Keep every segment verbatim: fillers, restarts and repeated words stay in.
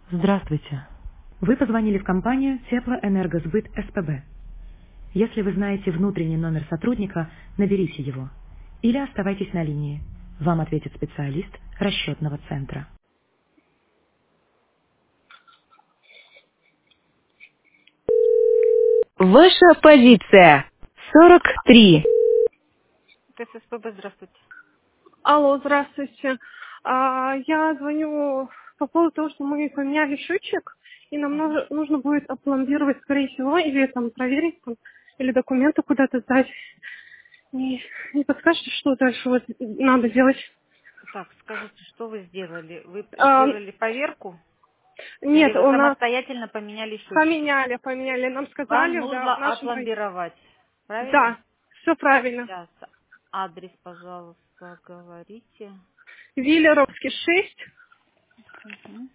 Здравствуйте. Вы позвонили в компанию Теплоэнергосбыт СПБ. Если вы знаете внутренний номер сотрудника, наберите его. Или оставайтесь на линии. Вам ответит специалист расчетного центра. Ваша позиция. сорок три. ТССПБ, здравствуйте. Алло, здравствуйте. А, я звоню по поводу того, что мы поменяли счетчик, и нам нужно, нужно будет опломбировать, скорее всего, или там проверить, там, или документы куда-то сдать. Не, не подскажете, что дальше вот надо делать? Так, скажите, что вы сделали? Вы А, сделали поверку? Или нет, вы у нас самостоятельно поменяли счетчики? поменяли, поменяли. Нам Вам сказали, да, нужно в нашем районе. опломбировать. Правильно? Да, все правильно. Сейчас. Адрес, пожалуйста, говорите. Виллеровский шесть, Мгм.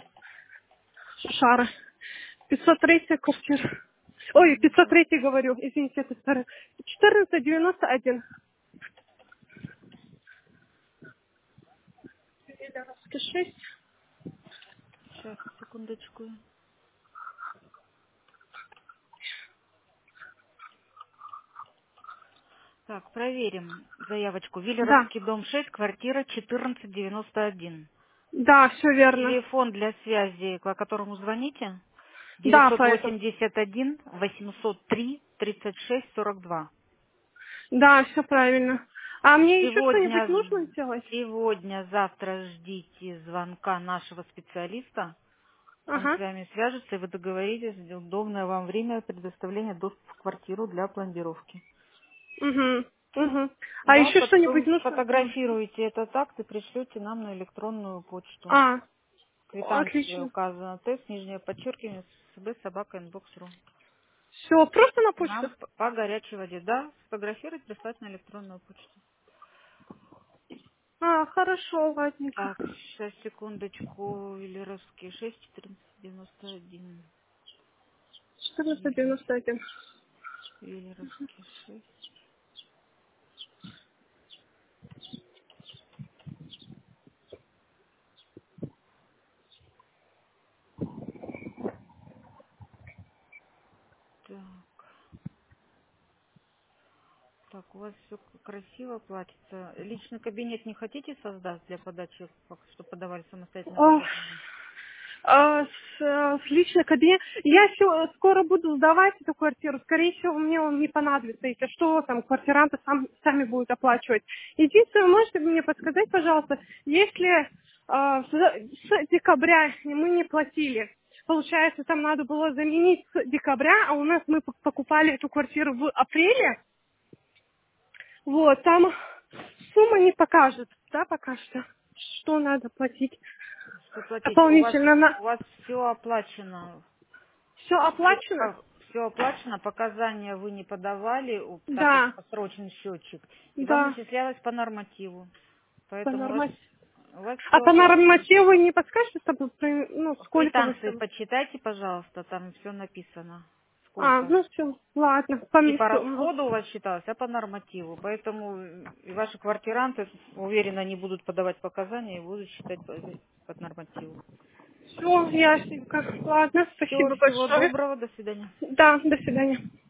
Шара. пятьсот три квартира. Ой, Мгм. пятьсот три говорю, извините, это старый. четырнадцать девяносто один. Виллеровский шесть. Сейчас, секундочку. Так, проверим заявочку. Да, Виллеровский дом шесть, квартира четырнадцать девяносто один. да, все верно. Телефон для связи, по которому звоните? Да, девятьсот поэтому. восемьдесят один восемьсот три тридцать шесть сорок два. Да, все правильно. А мне еще что-нибудь Сегодня, нужно сделать? сегодня, завтра ждите звонка нашего специалиста. Он с Ага. вами свяжется, и вы договоритесь, где удобное вам время предоставления доступа в квартиру для пломбировки. Угу. Угу. А Да, еще что-нибудь потом нужно сделать? сфотографируйте этот акт и пришлете нам на электронную почту. А, Квитанция отлично. указана. Тест, нижнее подчеркивание, сб собака инбокс.ру. Все, просто на почту? Нам п- по горячей воде. Да, сфотографировать, прислать на электронную почту. А, хорошо, ладненько. Так, сейчас, секундочку. Велеровский шесть четырнадцать девяносто один. четырнадцать девяносто один. Велеровский шесть. Так. Так, у вас все красиво платится. Личный кабинет не хотите создать для подачи, чтобы подавали самостоятельно О, показания? а, с, э, с личной кабинет. Я еще скоро буду сдавать эту квартиру. Скорее всего, мне он не понадобится. Если что, там квартиранты сам, сами будут оплачивать. Единственное, можете мне подсказать, пожалуйста, если а, с, с декабря мы не платили, получается, там надо было заменить с декабря, а у нас мы п- покупали эту квартиру в апреле, вот, там сумма не покажет, да, пока что, что надо платить Что платить? У вас дополнительно на... у вас все оплачено. Все оплачено? Все оплачено, показания вы не подавали, у- так как Да, посрочен счетчик, и вам да, начислялось по нормативу. по Поэтому у вас нормативу. у вас А все по оплачено. нормативу не подскажете, чтобы, при- ну, В сколько вы квитанции там... почитайте, пожалуйста, там все написано. А, Сколько. ну все, ладно, Не по помню. расходу у вас считалось, а по нормативу. Поэтому и ваши квартиранты, уверенно, не будут подавать показания и будут считать по- под нормативу. Все, ясненько. Ладно, Все, спасибо всего большое. доброго, до свидания. Да, до свидания.